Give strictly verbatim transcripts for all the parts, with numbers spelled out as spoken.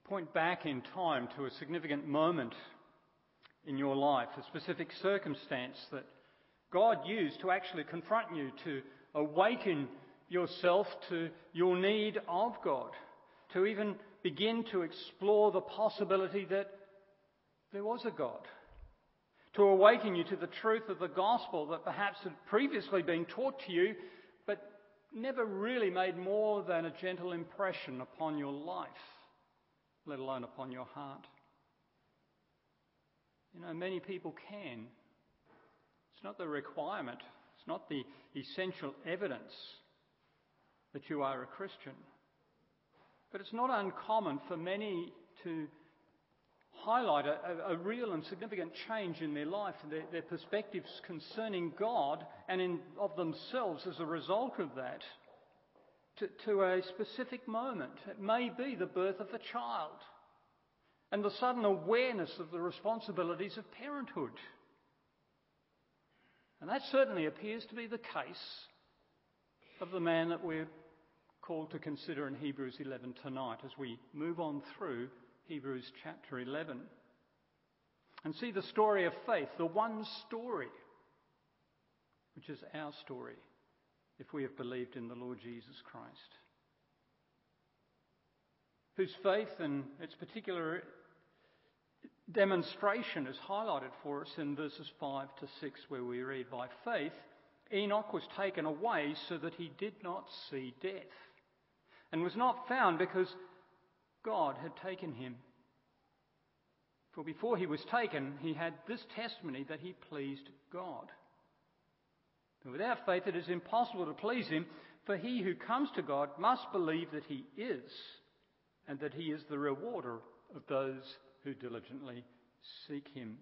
point back in time to a significant moment in your life, a specific circumstance that God used to actually confront you, to awaken yourself to your need of God, to even begin to explore the possibility that there was a God, to awaken you to the truth of the gospel that perhaps had previously been taught to you, but never really made more than a gentle impression upon your life, let alone upon your heart. You know, many people can. It's not the requirement. It's not the essential evidence that you are a Christian. But it's not uncommon for many to highlight a, a real and significant change in their life, their, their perspectives concerning God and in, of themselves as a result of that, to, to a specific moment. It may be the birth of a child and the sudden awareness of the responsibilities of parenthood. And that certainly appears to be the case of the man that we're called to consider in Hebrews eleven tonight as we move on through Hebrews chapter eleven and see the story of faith, the one story, which is our story if we have believed in the Lord Jesus Christ, whose faith and its particular demonstration is highlighted for us in verses five to six, where we read, "By faith Enoch was taken away so that he did not see death, and was not found because God had taken him. For before he was taken, he had this testimony that he pleased God. And without faith it is impossible to please him, for he who comes to God must believe that he is, and that he is the rewarder of those who diligently seek him."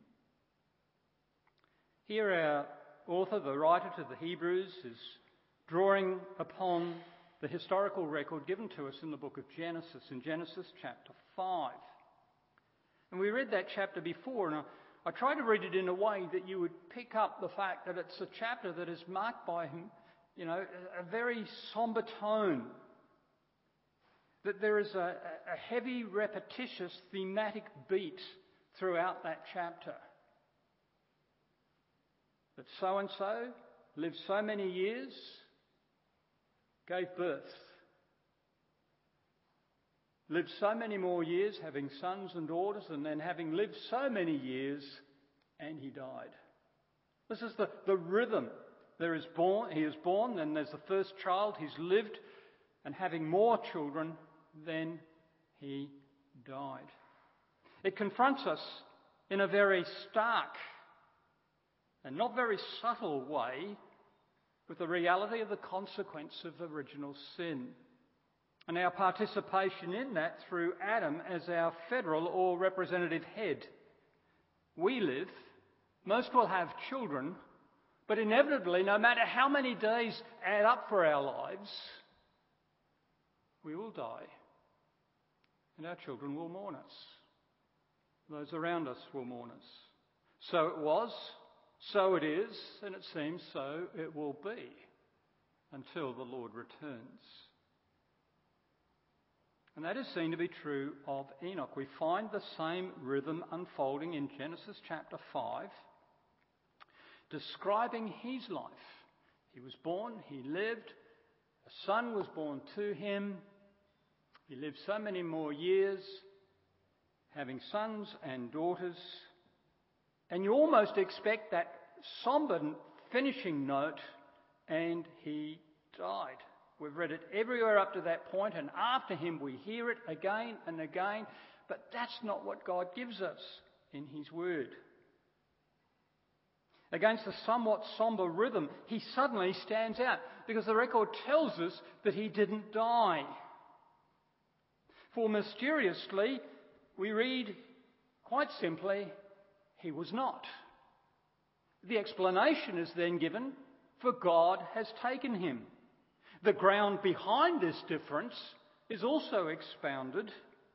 Here our author, the writer to the Hebrews, is drawing upon the historical record given to us in the book of Genesis, in Genesis chapter five. And we read that chapter before, and I, I tried to read it in a way that you would pick up the fact that it's a chapter that is marked by, you know, a, a very somber tone. That there is a, a heavy, repetitious, thematic beat throughout that chapter. That so-and-so lived so many years, gave birth, lived so many more years, having sons and daughters, and then having lived so many years, and he died. This is the, the rhythm. There is born, he is born, then there's the first child, he's lived, and having more children, then he died. It confronts us in a very stark and not very subtle way with the reality of the consequence of original sin, and our participation in that through Adam as our federal or representative head. We live, most will have children, but inevitably, no matter how many days add up for our lives, we will die, and our children will mourn us. Those around us will mourn us. So it was, so it is, and it seems so it will be until the Lord returns. And that is seen to be true of Enoch. We find the same rhythm unfolding in Genesis chapter five, describing his life. He was born, he lived, a son was born to him, he lived so many more years, having sons and daughters, and you almost expect that somber finishing note, and he died. We've read it everywhere up to that point, and after him we hear it again and again, but that's not what God gives us in his word. Against the somewhat somber rhythm, he suddenly stands out, because the record tells us that he didn't die. For mysteriously, we read quite simply, he was not. The explanation is then given, for God has taken him. The ground behind this difference is also expounded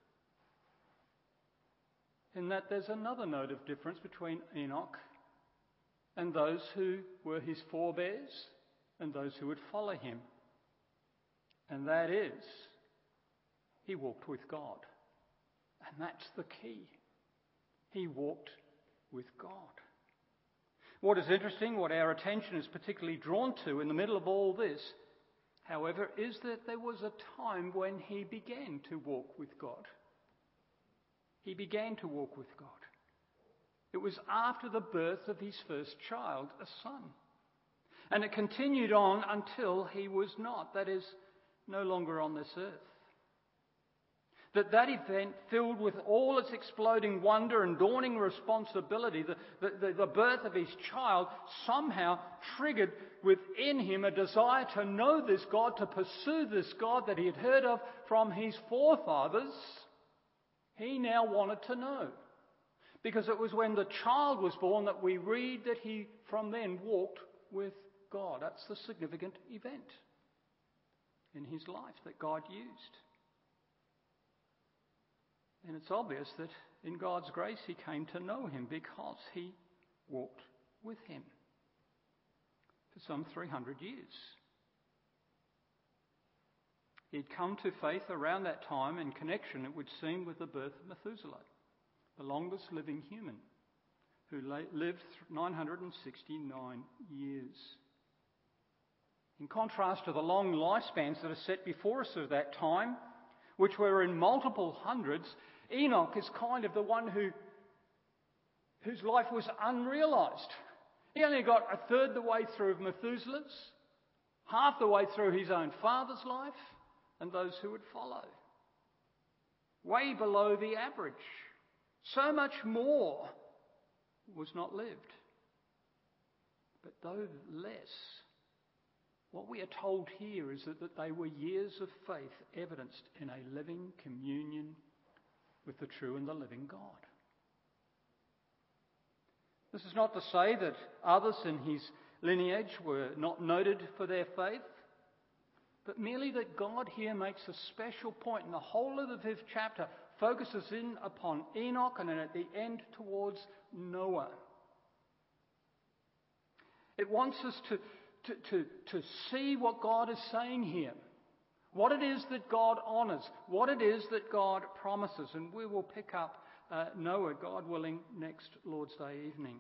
in that there's another note of difference between Enoch and those who were his forebears and those who would follow him. And that is, he walked with God. And that's the key. He walked with God. What is interesting, what our attention is particularly drawn to in the middle of all this, however, is that there was a time when he began to walk with God. He began to walk with God. It was after the birth of his first child, a son. And it continued on until he was not, that is, no longer on this earth. That that event, filled with all its exploding wonder and dawning responsibility, the, the, the birth of his child, somehow triggered within him a desire to know this God, to pursue this God that he had heard of from his forefathers. He now wanted to know. Because it was when the child was born that we read that he from then walked with God. That's the significant event in his life that God used. And it's obvious that in God's grace he came to know him because he walked with him for some three hundred years. He'd come to faith around that time in connection, it would seem, with the birth of Methuselah, the longest living human, who lived nine hundred sixty-nine years. In contrast to the long lifespans that are set before us of that time, which were in multiple hundreds, Enoch is kind of the one who whose life was unrealised. He only got a third the way through of Methuselah's, half the way through his own father's life, and those who would follow. Way below the average. So much more was not lived. But though less, what we are told here is that, that they were years of faith evidenced in a living communion with the true and the living God. This is not to say that others in his lineage were not noted for their faith, but merely that God here makes a special point, and the whole of the fifth chapter focuses in upon Enoch and then at the end towards Noah. It wants us to, to, to, to see what God is saying here, what it is that God honours, what it is that God promises. And we will pick up uh, Noah, God willing, next Lord's Day evening.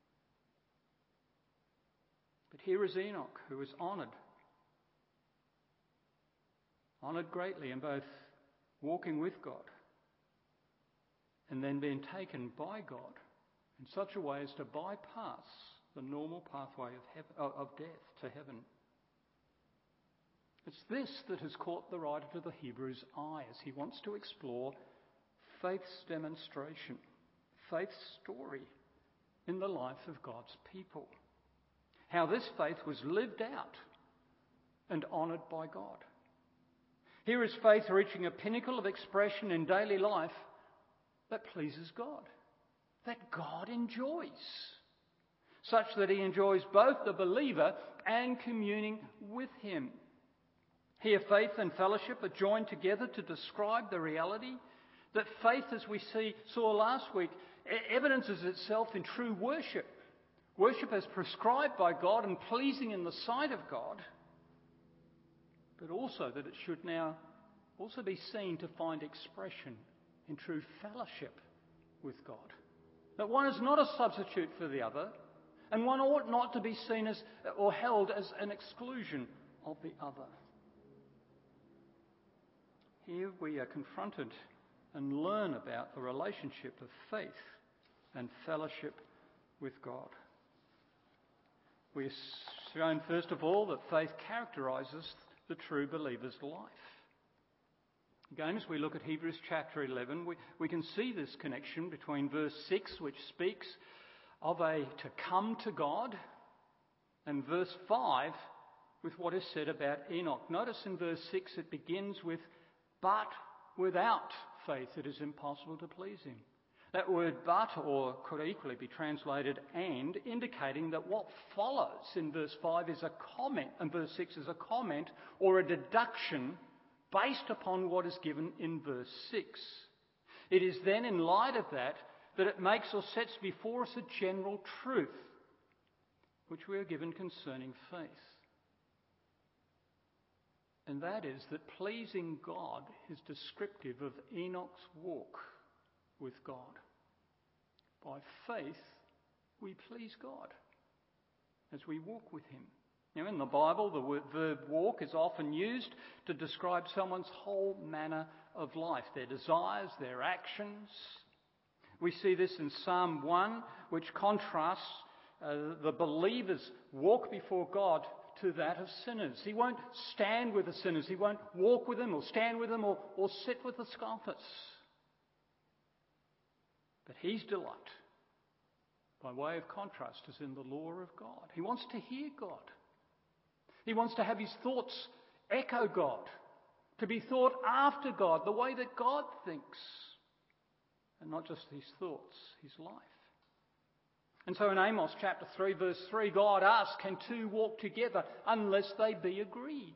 But here is Enoch, who is honoured. Honoured greatly in both walking with God and then being taken by God in such a way as to bypass the normal pathway of, heaven, of death to heaven. It's this that has caught the writer to the Hebrews' eye as he wants to explore faith's demonstration, faith's story in the life of God's people. How this faith was lived out and honoured by God. Here is faith reaching a pinnacle of expression in daily life that pleases God, that God enjoys, such that he enjoys both the believer and communing with him. Here faith and fellowship are joined together to describe the reality that faith, as we see, saw last week, evidences itself in true worship. Worship as prescribed by God and pleasing in the sight of God, but also that it should now also be seen to find expression in true fellowship with God. That one is not a substitute for the other, and one ought not to be seen as or held as an exclusion of the other. Here we are confronted and learn about the relationship of faith and fellowship with God. We are shown, first of all, that faith characterises the true believer's life. Again, as we look at Hebrews chapter eleven, we, we can see this connection between verse six, which speaks of a to come to God, and verse five, with what is said about Enoch. Notice in verse six it begins with, but without faith it is impossible to please him. That word but, or could equally be translated and, indicating that what follows in verse five is a comment, and verse six is a comment or a deduction based upon what is given in verse six. It is then in light of that that it makes or sets before us a general truth which we are given concerning faith. And that is that pleasing God is descriptive of Enoch's walk with God. By faith, we please God as we walk with him. Now, in the Bible, the word, verb walk is often used to describe someone's whole manner of life, their desires, their actions. We see this in Psalm one, which contrasts uh, the believer's walk before God to that of sinners. He won't stand with the sinners. He won't walk with them or stand with them or, or sit with the scoffers. But his delight, by way of contrast, is in the law of God. He wants to hear God. He wants to have his thoughts echo God, to be thought after God, the way that God thinks, and not just his thoughts, his life. And so in Amos chapter three, verse three, God asks, can two walk together unless they be agreed?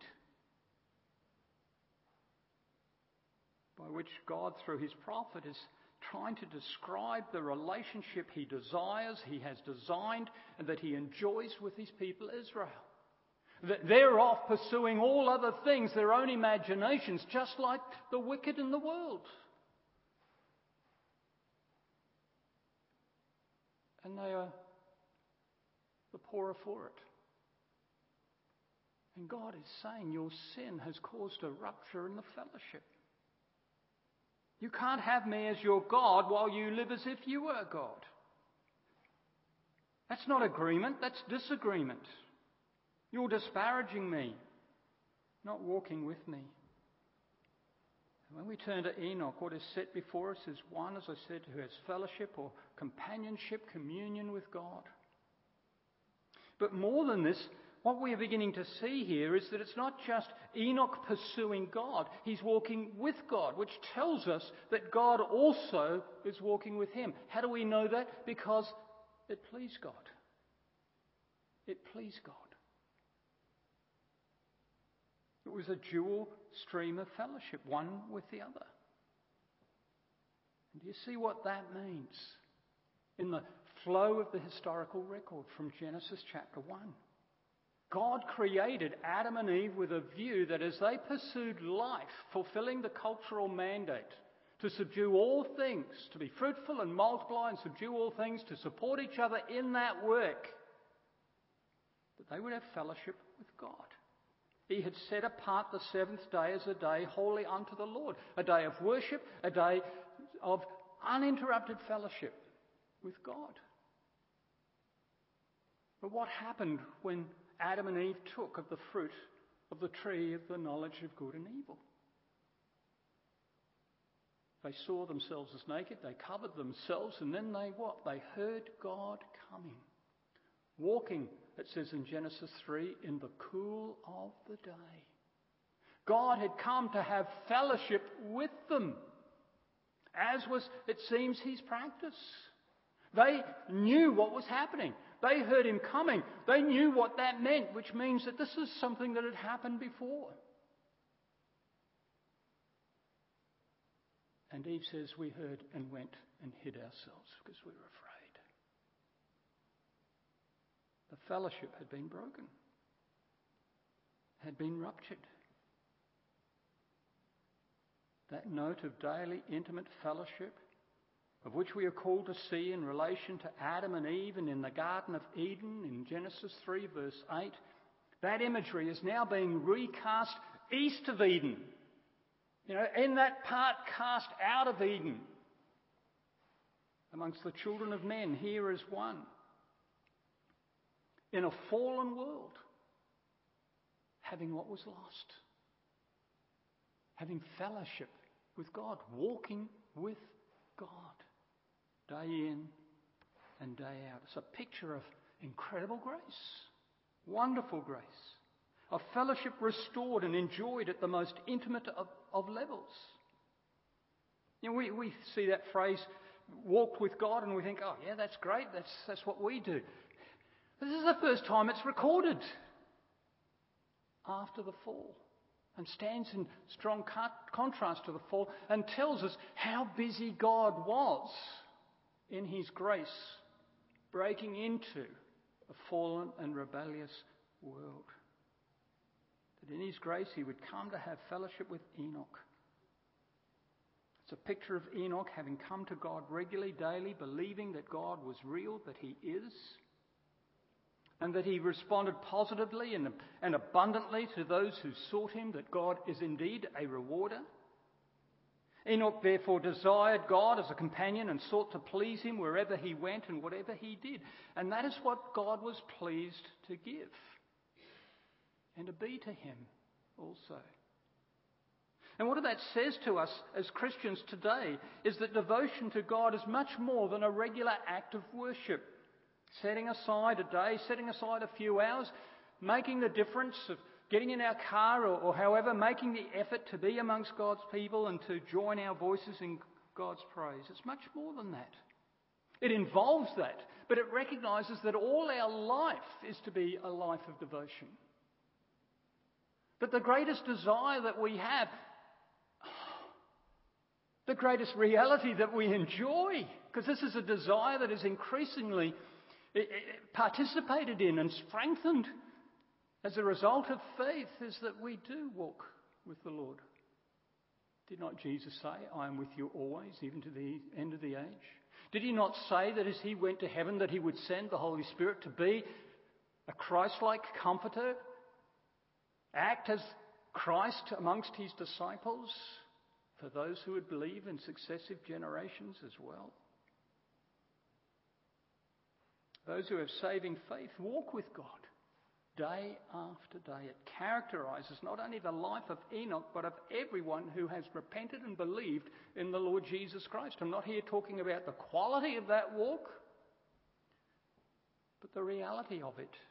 By which God, through his prophet, is trying to describe the relationship he desires, he has designed, and that he enjoys with his people Israel. That they're off pursuing all other things, their own imaginations, just like the wicked in the world. And they are the poorer for it. And God is saying your sin has caused a rupture in the fellowship. You can't have me as your God while you live as if you were God. That's not agreement, that's disagreement. You're disparaging me, not walking with me. And when we turn to Enoch, what is set before us is one, as I said, who has fellowship or companionship, communion with God. But more than this, what we are beginning to see here is that it's not just Enoch pursuing God. He's walking with God, which tells us that God also is walking with him. How do we know that? Because it pleased God. It pleased God. It was a dual stream of fellowship, one with the other. And do you see what that means in the flow of the historical record from Genesis chapter one? God created Adam and Eve with a view that as they pursued life, fulfilling the cultural mandate to subdue all things, to be fruitful and multiply and subdue all things, to support each other in that work, that they would have fellowship with God. He had set apart the seventh day as a day holy unto the Lord, a day of worship, a day of uninterrupted fellowship with God. But what happened when Adam and Eve took of the fruit of the tree of the knowledge of good and evil? They saw themselves as naked, they covered themselves, and then they what? They heard God coming, walking, it says in Genesis three, in the cool of the day. God had come to have fellowship with them, as was, it seems, his practice. They knew what was happening. They heard him coming. They knew what that meant, which means that this is something that had happened before. And Eve says, we heard and went and hid ourselves because we were afraid. The fellowship had been broken, had been ruptured. That note of daily intimate fellowship, of which we are called to see in relation to Adam and Eve and in the Garden of Eden in Genesis three verse eight, that imagery is now being recast east of Eden. You know, in that part cast out of Eden amongst the children of men, here is one. In a fallen world, having what was lost, having fellowship with God, walking with God, day in and day out. It's a picture of incredible grace, wonderful grace, of fellowship restored and enjoyed at the most intimate of, of levels. You know, we, we see that phrase, walked with God, and we think, oh yeah, that's great, that's, that's what we do. This is the first time it's recorded after the fall, and stands in strong contrast to the fall and tells us how busy God was in his grace, breaking into a fallen and rebellious world. That in his grace he would come to have fellowship with Enoch. It's a picture of Enoch having come to God regularly, daily, believing that God was real, that he is, and that he responded positively and, and abundantly to those who sought him, that God is indeed a rewarder. Enoch therefore desired God as a companion and sought to please him wherever he went and whatever he did. And that is what God was pleased to give and to be to him also. And what that says to us as Christians today is that devotion to God is much more than a regular act of worship. Setting aside a day, setting aside a few hours, making the difference of getting in our car or, or however, making the effort to be amongst God's people and to join our voices in God's praise. It's much more than that. It involves that, but it recognises that all our life is to be a life of devotion. That the greatest desire that we have, the greatest reality that we enjoy, because this is a desire that is increasingly participated in and strengthened as a result of faith, is that we do walk with the Lord. Did not Jesus say, I am with you always, even to the end of the age? Did he not say that as he went to heaven that he would send the Holy Spirit to be a Christ-like comforter, act as Christ amongst his disciples for those who would believe in successive generations as well? Those who have saving faith walk with God day after day. It characterises not only the life of Enoch, but of everyone who has repented and believed in the Lord Jesus Christ. I'm not here talking about the quality of that walk, but the reality of it.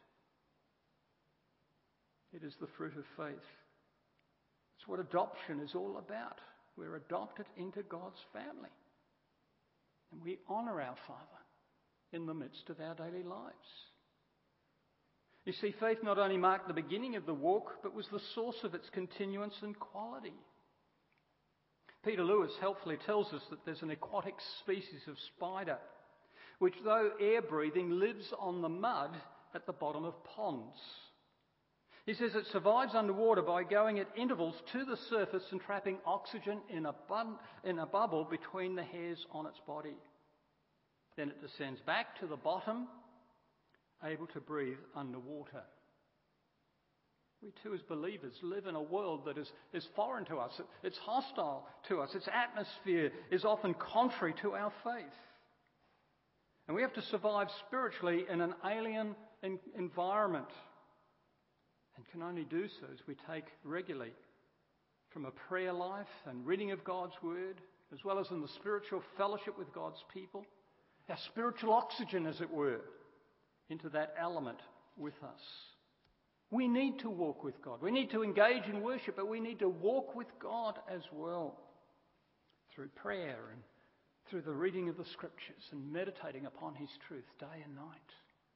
It is the fruit of faith. It's what adoption is all about. We're adopted into God's family. And we honour our Father in the midst of our daily lives. You see, faith not only marked the beginning of the walk, but was the source of its continuance and quality. Peter Lewis helpfully tells us that there's an aquatic species of spider, which though air-breathing, lives on the mud at the bottom of ponds. He says it survives underwater by going at intervals to the surface and trapping oxygen in a, bun- in a bubble between the hairs on its body. Then it descends back to the bottom, able to breathe underwater. We too as believers live in a world that is, is foreign to us. It's hostile to us. Its atmosphere is often contrary to our faith. And we have to survive spiritually in an alien in- environment. And can only do so as we take regularly from a prayer life and reading of God's Word, as well as in the spiritual fellowship with God's people, our spiritual oxygen, as it were, into that element with us. We need to walk with God. We need to engage in worship, but we need to walk with God as well through prayer and through the reading of the Scriptures and meditating upon His truth day and night.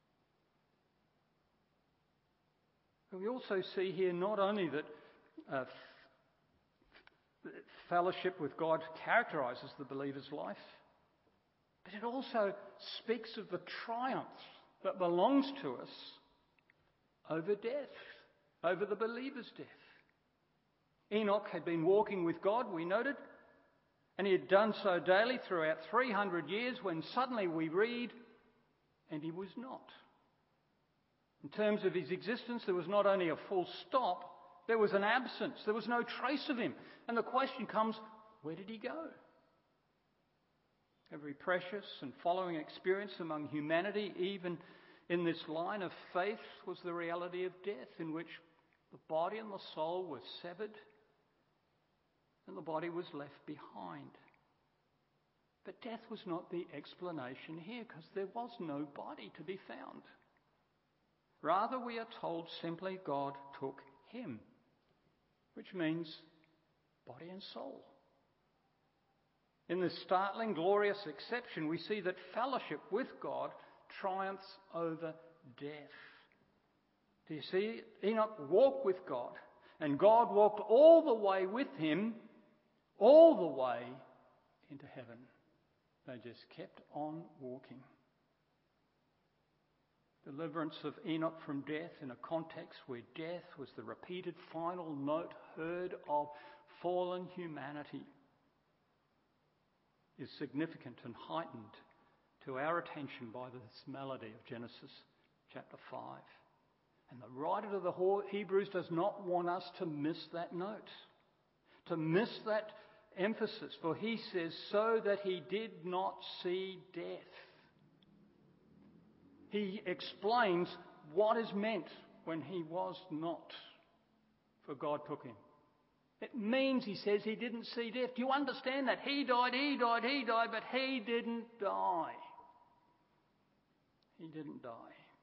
But we also see here not only that uh, f- fellowship with God characterises the believer's life, but it also speaks of the triumph that belongs to us over death, over the believer's death. Enoch had been walking with God, we noted, and he had done so daily throughout three hundred years, when suddenly we read, and he was not. In terms of his existence, there was not only a full stop, there was an absence. There was no trace of him. And the question comes, where did he go? Every precious and following experience among humanity, even in this line of faith, was the reality of death, in which the body and the soul were severed and the body was left behind. But death was not the explanation here, because there was no body to be found. Rather, we are told simply God took him, which means body and soul. In this startling, glorious exception, we see that fellowship with God triumphs over death. Do you see? Enoch walked with God, and God walked all the way with him, all the way into heaven. They just kept on walking. Deliverance of Enoch from death in a context where death was the repeated final note heard of fallen humanity. is significant and heightened to our attention by this melody of Genesis chapter five. And the writer to the Hebrews does not want us to miss that note, to miss that emphasis, for he says, so that he did not see death. He explains what is meant when he was not, for God took him. It means, he says, he didn't see death. Do you understand that? He died, he died, he died, but he didn't die. He didn't die.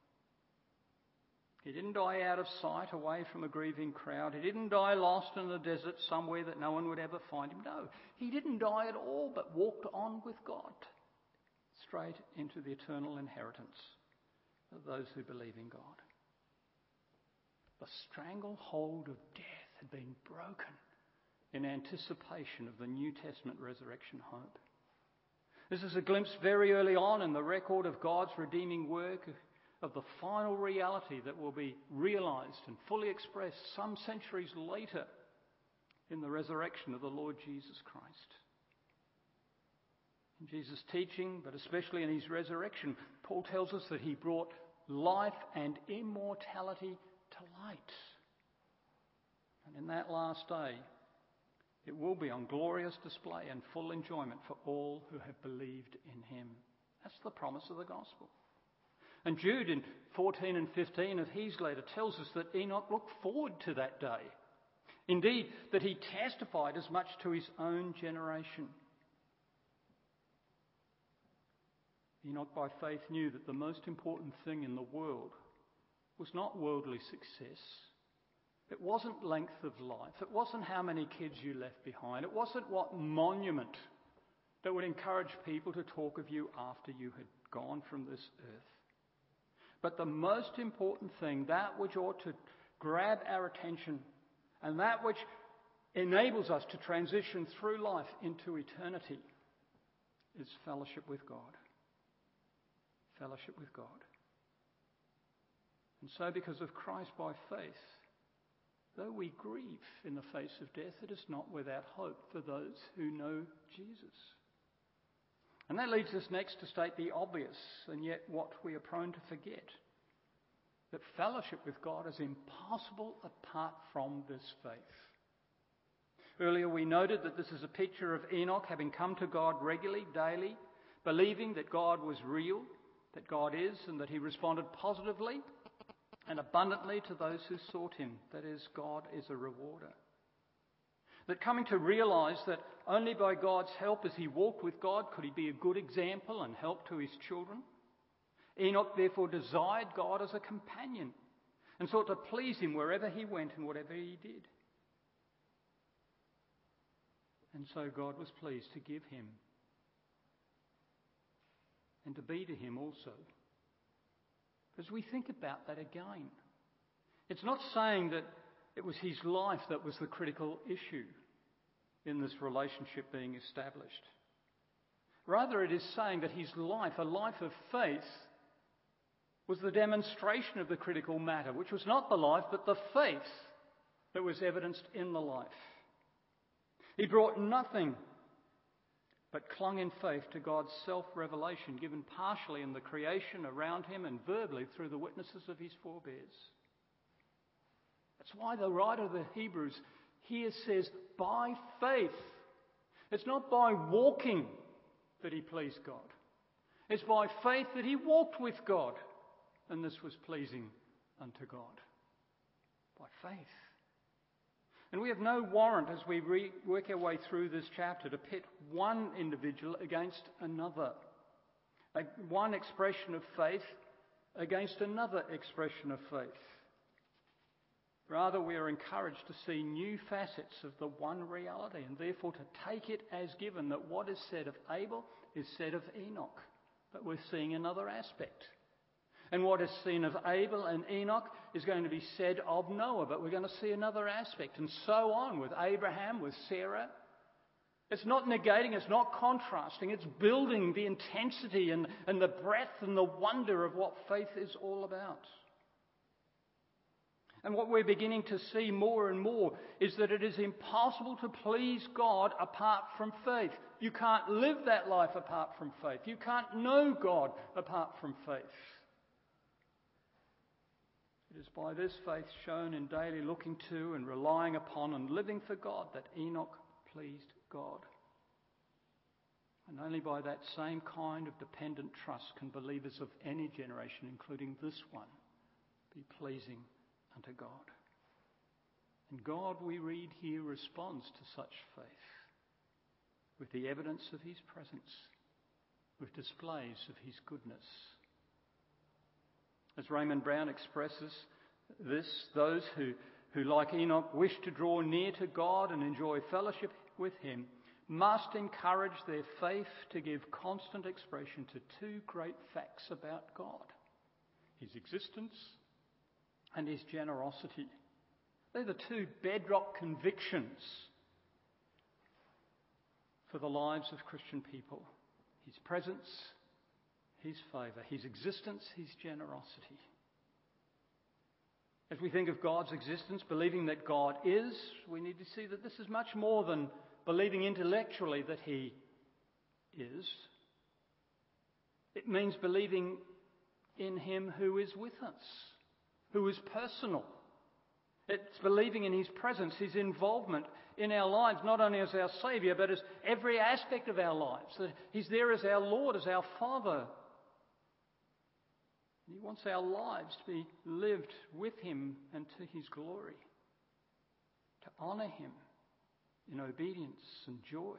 He didn't die out of sight, away from a grieving crowd. He didn't die lost in the desert somewhere that no one would ever find him. No, he didn't die at all, but walked on with God, straight into the eternal inheritance of those who believe in God. The stranglehold of death had been broken in anticipation of the New Testament resurrection hope. This is a glimpse very early on in the record of God's redeeming work, of the final reality that will be realised and fully expressed some centuries later in the resurrection of the Lord Jesus Christ. In Jesus' teaching, but especially in his resurrection, Paul tells us that he brought life and immortality to light. And in that last day, it will be on glorious display and full enjoyment for all who have believed in him. That's the promise of the gospel. And Jude in fourteen and fifteen of his letter tells us that Enoch looked forward to that day. Indeed, that he testified as much to his own generation. Enoch by faith knew that the most important thing in the world was not worldly success. It wasn't length of life. It wasn't how many kids you left behind. It wasn't what monument that would encourage people to talk of you after you had gone from this earth. But the most important thing, that which ought to grab our attention and that which enables us to transition through life into eternity, is fellowship with God. Fellowship with God. And so because of Christ by faith, though we grieve in the face of death, it is not without hope for those who know Jesus. And that leads us next to state the obvious, and yet what we are prone to forget, that fellowship with God is impossible apart from this faith. Earlier we noted that this is a picture of Enoch having come to God regularly, daily, believing that God was real, that God is, and that he responded positively and abundantly to those who sought him. That is, God is a rewarder. That coming to realise that only by God's help, as he walked with God, could he be a good example and help to his children. Enoch therefore desired God as a companion and sought to please him wherever he went and whatever he did. And so God was pleased to give him and to be to him also. As we think about that again, it's not saying that it was his life that was the critical issue in this relationship being established. Rather, it is saying that his life, a life of faith, was the demonstration of the critical matter, which was not the life, but the faith that was evidenced in the life. He brought nothing but clung in faith to God's self-revelation, given partially in the creation around him and verbally through the witnesses of his forebears. That's why the writer of the Hebrews here says, by faith. It's not by walking that he pleased God. It's by faith that he walked with God, and this was pleasing unto God. By faith. And we have no warrant as we re- work our way through this chapter to pit one individual against another. A, one expression of faith against another expression of faith. Rather, we are encouraged to see new facets of the one reality and therefore to take it as given that what is said of Abel is said of Enoch. But we're seeing another aspect. And what is seen of Abel and Enoch is going to be said of Noah, but we're going to see another aspect, and so on with Abraham, with Sarah. It's not negating, it's not contrasting, it's building the intensity and, and the breadth and the wonder of what faith is all about. And what we're beginning to see more and more is that it is impossible to please God apart from faith. You can't live that life apart from faith. You can't know God apart from faith. It is by this faith shown in daily looking to and relying upon and living for God that Enoch pleased God. And only by that same kind of dependent trust can believers of any generation, including this one, be pleasing unto God. And God, we read here, responds to such faith with the evidence of his presence, with displays of his goodness. As Raymond Brown expresses this, those who, who, like Enoch, wish to draw near to God and enjoy fellowship with him must encourage their faith to give constant expression to two great facts about God: his existence and his generosity. They're the two bedrock convictions for the lives of Christian people: his presence, his favour, his existence, his generosity. As we think of God's existence, believing that God is, we need to see that this is much more than believing intellectually that he is. It means believing in him who is with us, who is personal. It's believing in his presence, his involvement in our lives, not only as our Saviour, but as every aspect of our lives. That he's there as our Lord, as our Father. He wants our lives to be lived with him and to his glory, to honour him in obedience and joy.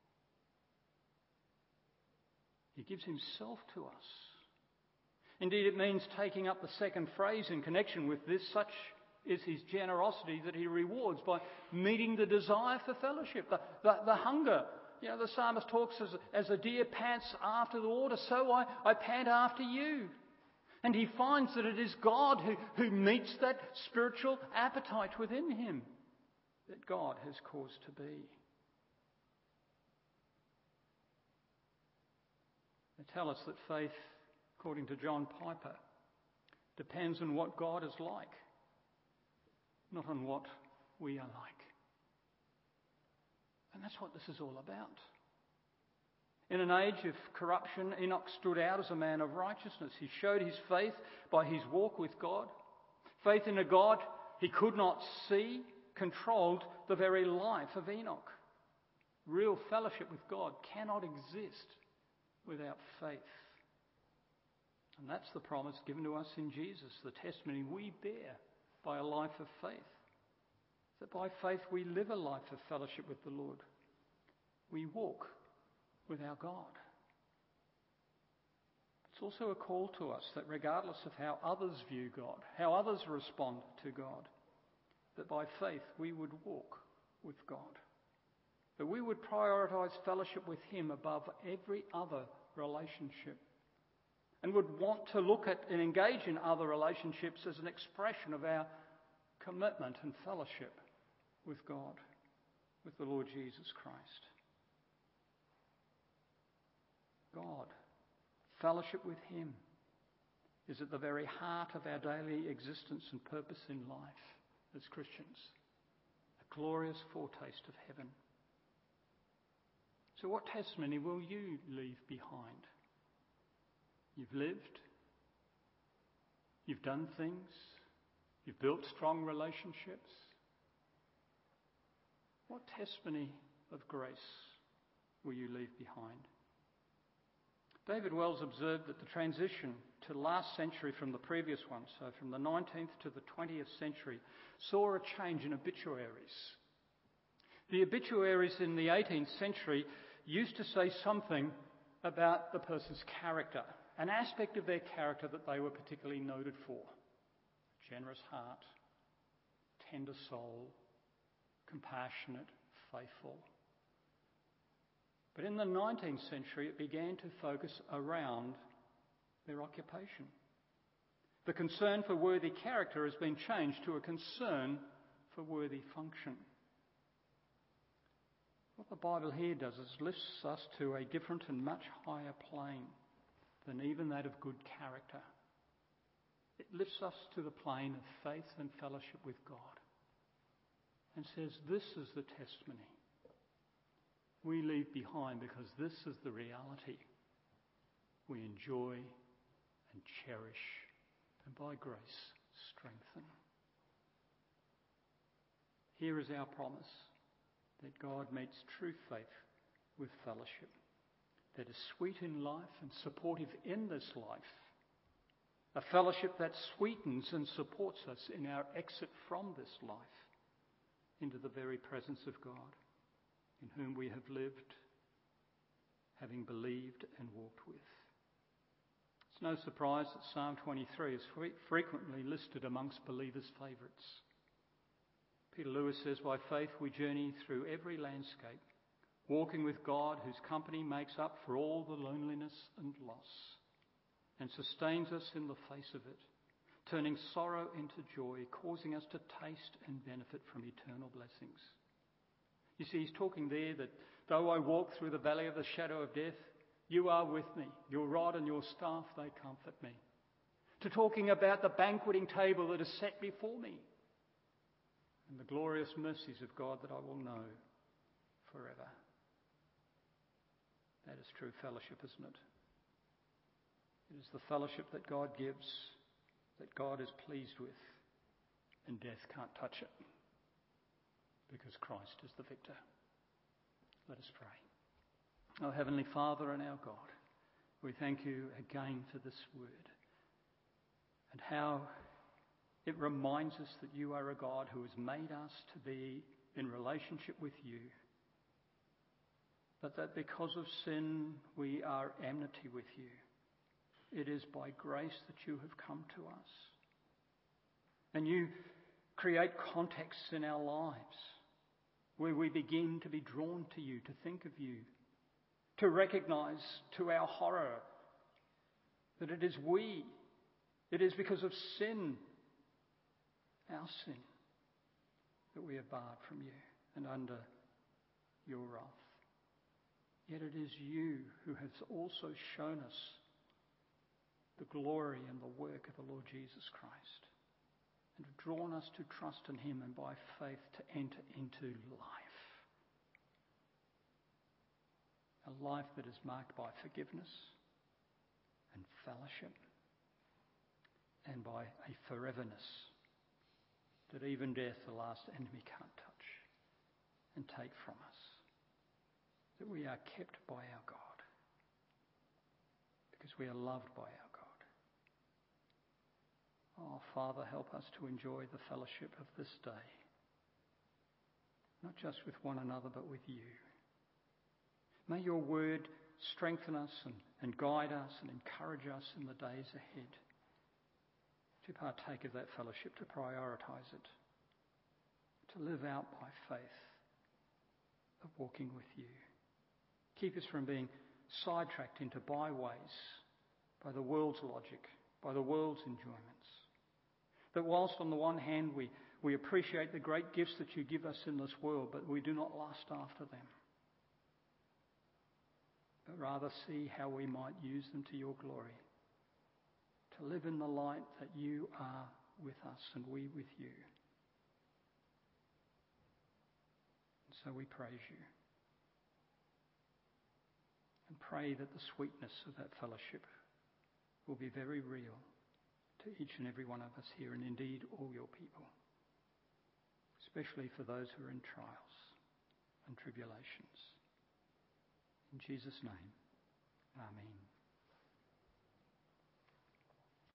He gives himself to us. Indeed, it means taking up the second phrase in connection with this: such is his generosity that he rewards by meeting the desire for fellowship, the, the, the hunger. You know, the psalmist talks as, as a deer pants after the water, so I, I pant after you. And he finds that it is God who, who meets that spiritual appetite within him that God has caused to be. They tell us that faith, according to John Piper, depends on what God is like, not on what we are like. And that's what this is all about. In an age of corruption, Enoch stood out as a man of righteousness. He showed his faith by his walk with God. Faith in a God he could not see controlled the very life of Enoch. Real fellowship with God cannot exist without faith. And that's the promise given to us in Jesus, the testimony we bear by a life of faith. That by faith we live a life of fellowship with the Lord. We walk with our God. It's also a call to us that regardless of how others view God, how others respond to God, that by faith we would walk with God. That we would prioritise fellowship with him above every other relationship, and would want to look at and engage in other relationships as an expression of our commitment and fellowship with God, with the Lord Jesus Christ. God, fellowship with him, is at the very heart of our daily existence and purpose in life as Christians. A glorious foretaste of heaven. So what testimony will you leave behind? You've lived, you've done things, you've built strong relationships. What testimony of grace will you leave behind? David Wells observed that the transition to last century from the previous one, so from the nineteenth to the twentieth century, saw a change in obituaries. The obituaries in the eighteenth century used to say something about the person's character, an aspect of their character that they were particularly noted for. Generous heart, tender soul, compassionate, faithful. But in the nineteenth century, it began to focus around their occupation. The concern for worthy character has been changed to a concern for worthy function. What the Bible here does is lifts us to a different and much higher plane than even that of good character. It lifts us to the plane of faith and fellowship with God and says, this is the testimony we leave behind, because this is the reality we enjoy and cherish, and by grace strengthen. Here is our promise, that God meets true faith with fellowship, that is sweet in life and supportive in this life, a fellowship that sweetens and supports us in our exit from this life into the very presence of God, in whom we have lived, having believed and walked with. It's no surprise that Psalm twenty-three is frequently listed amongst believers' favourites. Peter Lewis says, by faith we journey through every landscape, walking with God, whose company makes up for all the loneliness and loss, and sustains us in the face of it, turning sorrow into joy, causing us to taste and benefit from eternal blessings. You see, he's talking there that though I walk through the valley of the shadow of death, you are with me. Your rod and your staff, they comfort me. To talking about the banqueting table that is set before me, and the glorious mercies of God that I will know forever. That is true fellowship, isn't it? It is the fellowship that God gives, that God is pleased with, and death can't touch it, because Christ is the victor. Let us pray. Our Heavenly Father and our God, we thank you again for this word, and how it reminds us that you are a God who has made us to be in relationship with you, but that because of sin we are enmity with you. It is by grace that you have come to us. And you create contexts in our lives where we begin to be drawn to you, to think of you, to recognise to our horror that it is we, it is because of sin, our sin, that we are barred from you and under your wrath. Yet it is you who has also shown us the glory and the work of the Lord Jesus Christ, and have drawn us to trust in him and by faith to enter into life. A life that is marked by forgiveness and fellowship, and by a foreverness that even death, the last enemy, can't touch and take from us. That we are kept by our God, because we are loved by our God. Oh, Father, help us to enjoy the fellowship of this day, not just with one another, but with you. May your word strengthen us and, and guide us and encourage us in the days ahead to partake of that fellowship, to prioritise it, to live out by faith of walking with you. Keep us from being sidetracked into byways by the world's logic, by the world's enjoyments. That whilst on the one hand we, we appreciate the great gifts that you give us in this world, but we do not lust after them, but rather see how we might use them to your glory, to live in the light that you are with us and we with you. And so we praise you and pray that the sweetness of that fellowship will be very real to each and every one of us here, and indeed all your people, especially for those who are in trials and tribulations. In Jesus' name.